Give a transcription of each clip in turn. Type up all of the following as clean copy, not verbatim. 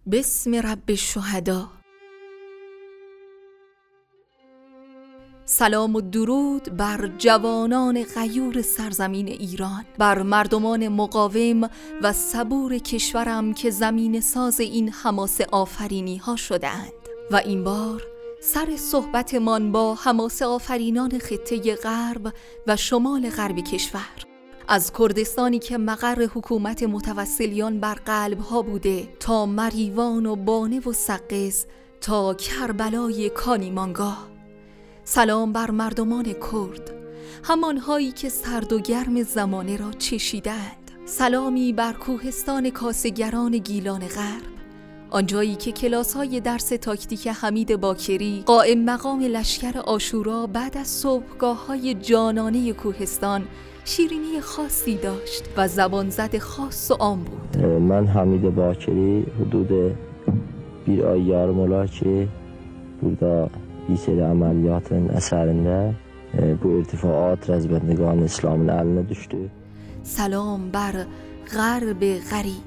بسم رب الشهدا. سلام و درود بر جوانان غیور سرزمین ایران، بر مردمان مقاوم و صبور کشورم که زمین ساز این حماسه آفرینی ها شده‌اند. و این بار سر صحبتمان با حماسه آفرینان خطه غرب و شمال غرب کشور، از کردستانی که مقر حکومت متوسلیان بر قلبها بوده تا مریوان و بانه و سقز تا کربلای کانیمانگاه. سلام بر مردمان کرد، همانهایی که سرد و گرم زمانه را چشیدند. سلامی بر کوهستان کاسه‌گران گیلان غرب، آنجایی که کلاس‌های درس تاکتیک حمید باکری، قائم مقام لشکر عاشورا، بعد از صبحگاه‌های جانانه کوهستان شیرینی خاصی داشت و زبانزد خاص و عام بود. من حمید باکری حدود bir ay yarım olar ki burada bir seri ameliyatın eserinde bu irtifaat rezbendگان İslam'ın eline düştü. سلام بر غرب غریب،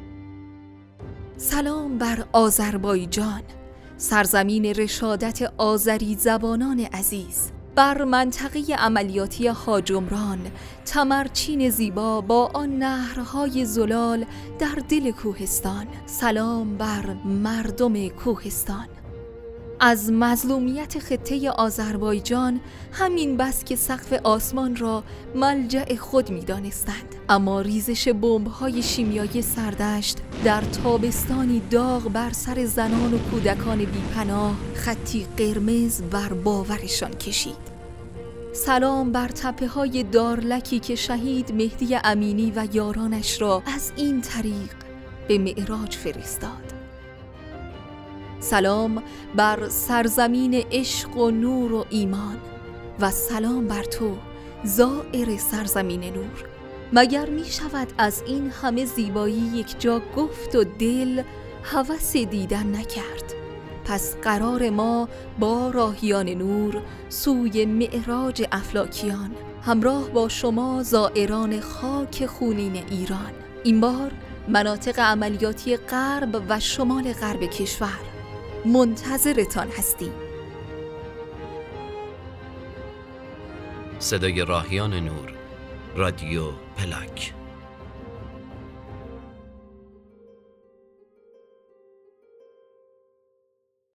سلام بر آذربایجان، سرزمین رشادت آذری زبانان عزیز، بر منطقه عملیاتی هاجمران، تمرچین زیبا با آن نهرهای زلال در دل کوهستان. سلام بر مردم کوهستان. از مظلومیت خطه آذربایجان همین بس که سقف آسمان را ملجأ خود می دانستند، اما ریزش بمب‌های شیمیایی سردشت در تابستانی داغ بر سر زنان و کودکان بی‌پناه خطی قرمز بر باورشان کشید. سلام بر تپه‌های دارلکی که شهید مهدی امینی و یارانش را از این طریق به معراج فرستاد. سلام بر سرزمین عشق و نور و ایمان، و سلام بر تو زائر سرزمین نور. مگر می شود از این همه زیبایی یک جا گفت و دل هوس دیدن نکرد؟ پس قرار ما با راهیان نور سوی معراج افلاکیان، همراه با شما زائران خاک خونین ایران. این بار مناطق عملیاتی غرب و شمال غرب کشور منتظرتان هستیم. صدای راهیان نور، رادیو پلاک.